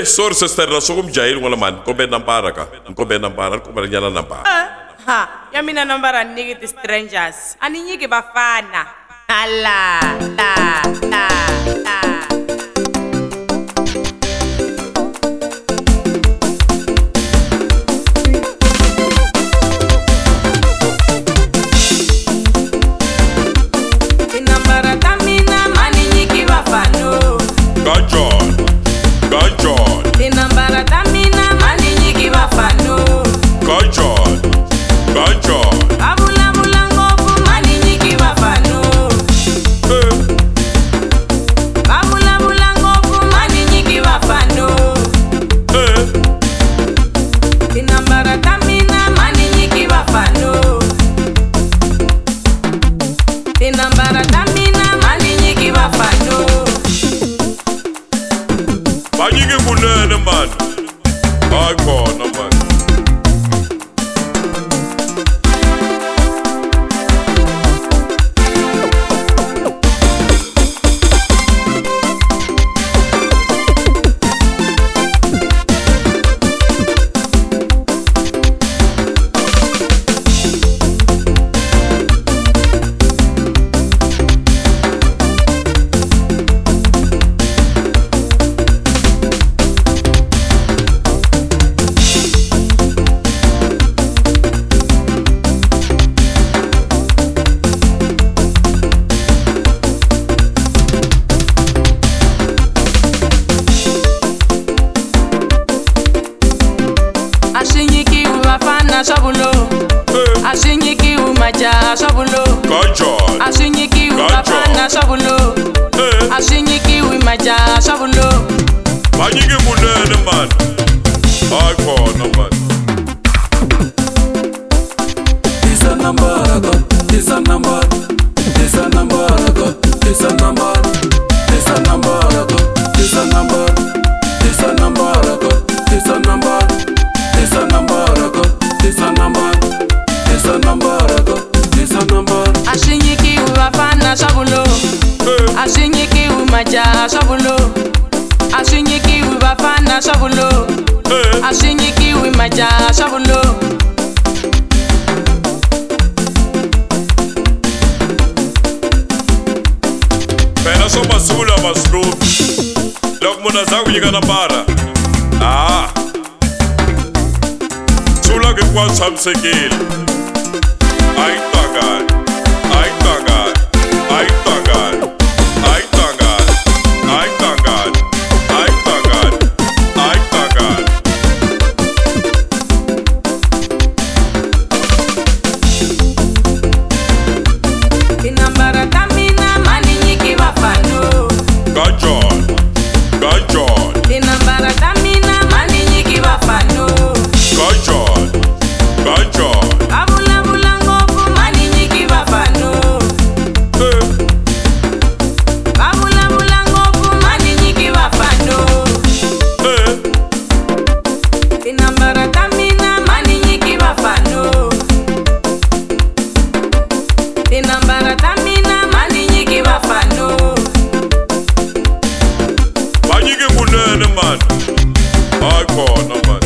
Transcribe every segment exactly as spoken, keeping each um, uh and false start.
sorry sister na sokumjayeli ngola mani kombe nambara ka kombe nambara kombe nyala nambara ha ya mina nambara niki the strangers ani nyiki bafana ala la la la Shabulo, Ashinyiki umaja shabulo, Ashinyiki ubafana shabulo, Ashinyiki umaja shabulo. Banyiki munene man, ay khona man. This a number I got, this a number, this a number I got, this a number, this a number I got, this a number, this a number I got, this a number, this a number I got. This a number, this a number, this a number. Ashinyiki ubafana shabulo, Ashinyiki umaja shabulo, Ashinyiki ubafana shabulo, Ashinyiki umaja shabulo. Pena so masula maslu, lok muna zangu yika nambara. Ah. Sula ke kwa samsekil ay tagal ay tagal ay tagal ay tagal ay tagal ay tagal ay tagal inambara tamina mani nyiki bafano gajon gajon inambara tamina mani nyiki bafano gajon Abula bula ngofu mani nyiki bafano. Abula bula ngofu mani nyiki bafano. Inambara tamina mani nyiki bafano. Inambara tamina mani nyiki bafano. Banyiki munene man, ay khona man.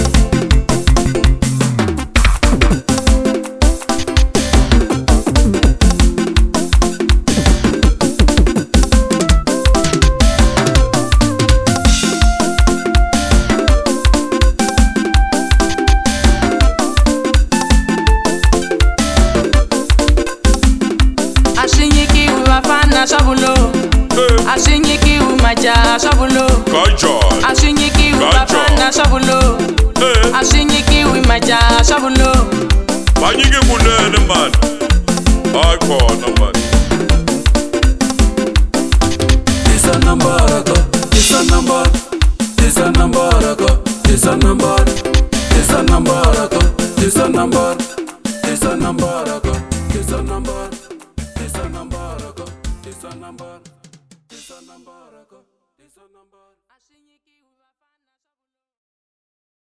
Shabulo, Ashinyiki umaja shabulo, Ashinyiki ubafana shabulo, Ashinyiki umaja shabulo. Banyiki munene man, ay khona man. This a number I got, this a number, this a number I got, this a number, this a number I got, this a number, this a number I got, this a number, this a number I got. This a number, this a number, this a number.